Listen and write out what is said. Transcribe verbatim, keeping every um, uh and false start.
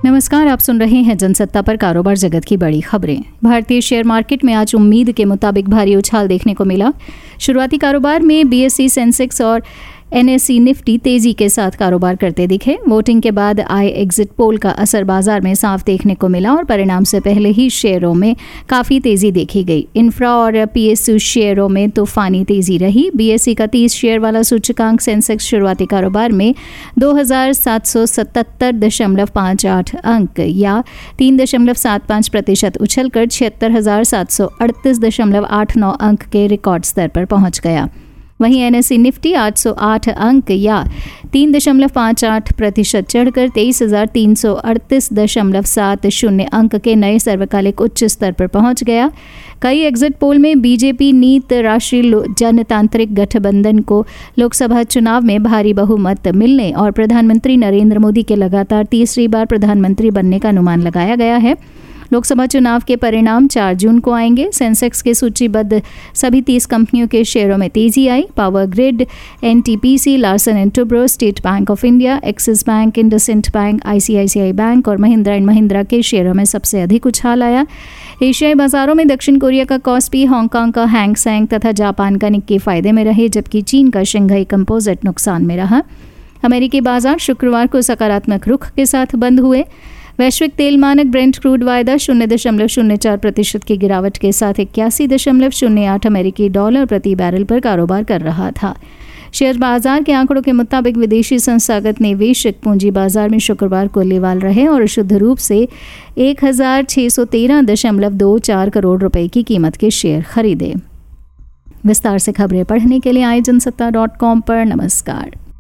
नमस्कार, आप सुन रहे हैं जनसत्ता पर कारोबार जगत की बड़ी खबरें। भारतीय शेयर मार्केट में आज उम्मीद के मुताबिक भारी उछाल देखने को मिला। शुरुआती कारोबार में बीएसई सेंसेक्स और एनएसई निफ्टी तेजी के साथ कारोबार करते दिखे। वोटिंग के बाद आए एग्जिट पोल का असर बाजार में साफ देखने को मिला और परिणाम से पहले ही शेयरों में काफ़ी तेजी देखी गई। इंफ्रा और पीएसयू शेयरों में तूफानी तेजी रही। बीएसई का तीस शेयर वाला सूचकांक सेंसेक्स शुरुआती कारोबार में दो हज़ार सात सौ सतहत्तर दशमलव पाँच आठ अंक या तीन दशमलव सात पाँच प्रतिशत उछलकर छिहत्तर हज़ार सात सौ अड़तीस दशमलव आठ नौ अंक के रिकॉर्ड स्तर पर पहुंच गया। वहीं एनएसई निफ्टी आठ सौ आठ अंक या तीन दशमलव पाँच आठ प्रतिशत चढ़कर तेईस हज़ार तीन सौ अड़तीस दशमलव सात शून्य अंक के नए सर्वकालिक उच्च स्तर पर पहुंच गया। कई एग्जिट पोल में बीजेपी नीत राष्ट्रीय जनतांत्रिक गठबंधन को लोकसभा चुनाव में भारी बहुमत मिलने और प्रधानमंत्री नरेंद्र मोदी के लगातार तीसरी बार प्रधानमंत्री बनने का अनुमान लगाया गया है। लोकसभा चुनाव के परिणाम चार जून को आएंगे। सेंसेक्स के सूचीबद्ध सभी तीस कंपनियों के शेयरों में तेजी आई। Power grid, NTPC, Larsen and Toubro, State Bank of India, Axis Bank, IndusInd Bank, ICICI Bank और महिंद्रा एंड महिंद्रा के शेयरों में सबसे अधिक उछाल आया। एशियाई बाजारों में दक्षिण कोरिया का कॉस्पी, हांगकांग का हैंग सेंग तथा जापान का निक्की फायदे में रहे, जबकि चीन का शंघाई कंपोजिट नुकसान में रहा। अमेरिकी बाजार शुक्रवार को सकारात्मक रुख के साथ बंद हुए। वैश्विक तेल मानक ब्रेंट क्रूड वायदा शून्य दशमलव शून्य चार प्रतिशत की गिरावट के साथ इक्यासी दशमलव शून्य आठ अमेरिकी डॉलर प्रति बैरल पर कारोबार कर रहा था। शेयर बाजार के आंकड़ों के मुताबिक विदेशी संस्थागत निवेशक पूंजी बाजार में शुक्रवार को लेवाल रहे और शुद्ध रूप से एक हजार छः सौ तेरह दशमलव दो चार करोड़ रुपए की कीमत के शेयर खरीदे। विस्तार से खबरें पढ़ने के लिए आए जनसत्ता डॉट कॉम पर। नमस्कार।